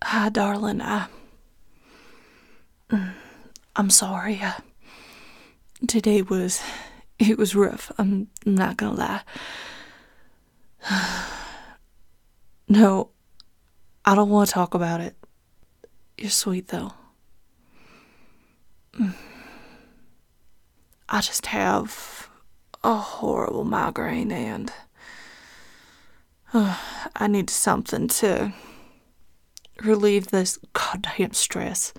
Hi, darling. I'm sorry. Today it was rough. I'm not gonna lie. No, I don't want to talk about it. You're sweet though. I just have a horrible migraine and I need something to relieve this goddamn stress.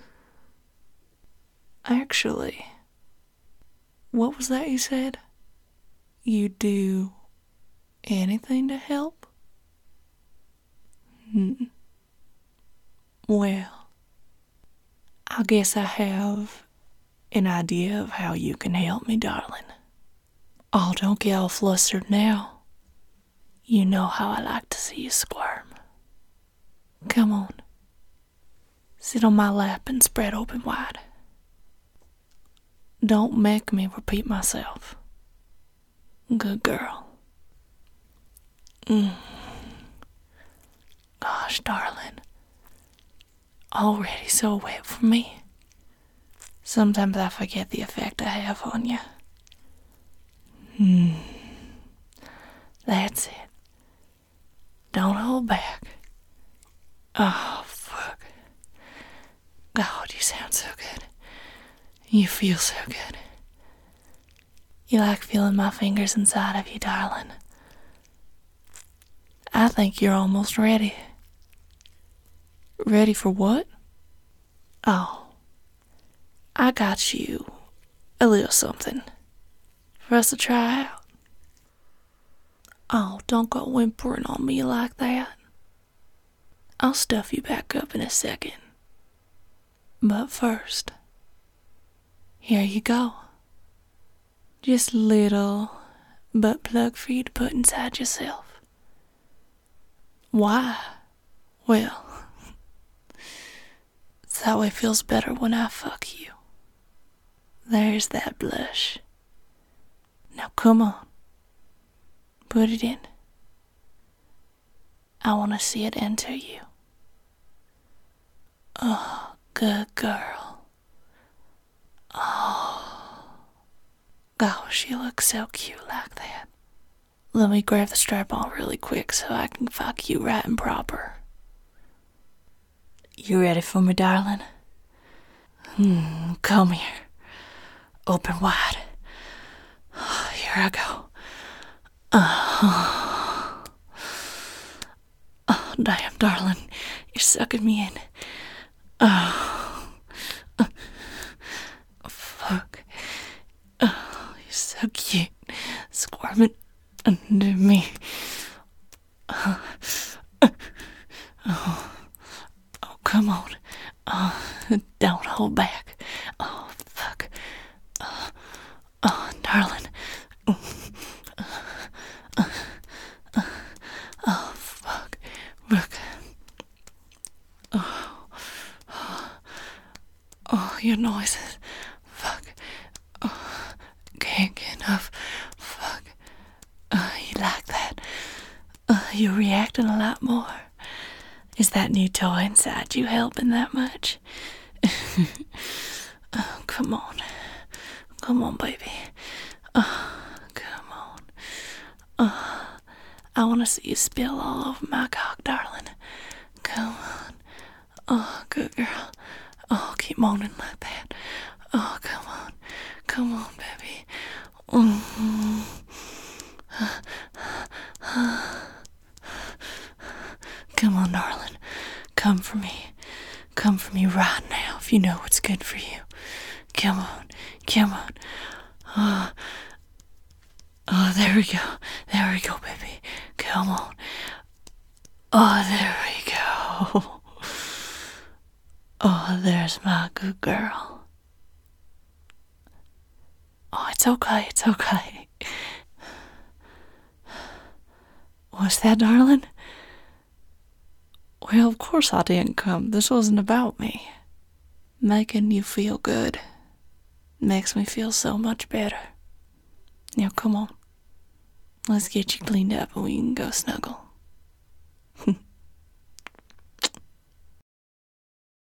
Actually, what was that you said? You do anything to help? Well, I guess I have an idea of how you can help me, darling. Oh, don't get all flustered now. You know how I like to see you squirm. Come on. Sit on my lap and spread open wide. Don't make me repeat myself. Good girl. Gosh, darling. Already so wet for me. Sometimes I forget the effect I have on you. That's it. Don't hold back. Oh, fuck. God, you sound so good. You feel so good. You like feeling my fingers inside of you, darling. I think you're almost ready. Ready for what? Oh, I got you a little something for us to try out. Oh, don't go whimpering on me like that. I'll stuff you back up in a second. But first, here you go. Just a little butt plug for you to put inside yourself. Why? Well, it's that way it feels better when I fuck you. There's that blush. Now come on. Put it in. I want to see it enter you. Oh, good girl. Oh. Gosh, you look so cute like that. Let me grab the strap on really quick so I can fuck you right and proper. You ready for me, darling? Come here. Open wide. Here I go. Oh, damn, darling. You're sucking me in. Oh, fuck. Oh, you're so cute. Squirming under me. Oh, come on. Oh, don't hold back. Oh, fuck. Oh, darling. Oh, fuck. Look. Oh, your noises. Fuck. Oh, can't get enough. Fuck. You like that? You're reacting a lot more. Is that new toy inside you helping that much? Oh, come on. Come on, baby. Come on. I want to see you spill all over my cock, darling. Come on. Oh, good girl. Oh, keep moaning like that. Oh, come on. Come on, baby. Come on, darling. Come for me. Come for me right now if you know what's good for you. Come on. Come on. Oh, there we go. There we go, baby. Come on. Oh, there we go. Oh, there's my good girl. Oh, it's okay. It's okay. What's that, darling? Well, of course I didn't come. This wasn't about me. Making you feel good makes me feel so much better. Now, come on. Let's get you cleaned up and we can go snuggle.